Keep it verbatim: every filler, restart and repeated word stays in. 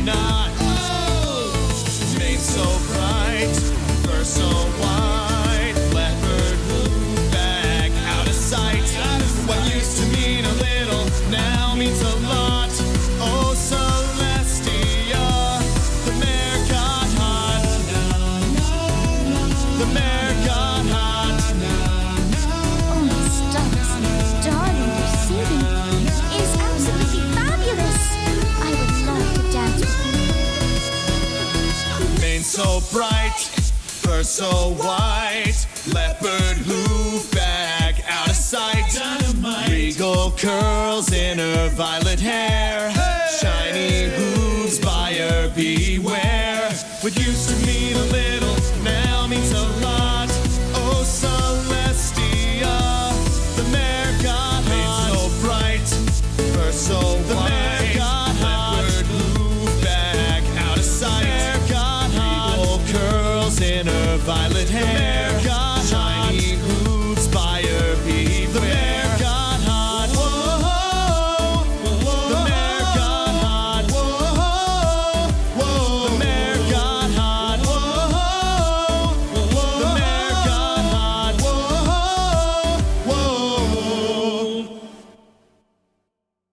not. Mane so bright, fur so white, leopard hoof back out of sight. What used to mean a little now means a lot. Oh, Celestia, the mare got hot. The mare got hot. Oh, Miss Doris, darling, your singing is absolutely fabulous. I would love to dance with you. Mane so bright, fur so white, leopard hoof back out of sight. Dynamite. Regal curls in her violet hair. Hey. Shiny hooves, buyer beware. What used to mean a little now means a lot. Oh, Celestia, the mare got hot. So bright, fur so the white, mare got hot. Leopard hoof back out of sight. The mare got hot. Regal curls in her violet hair.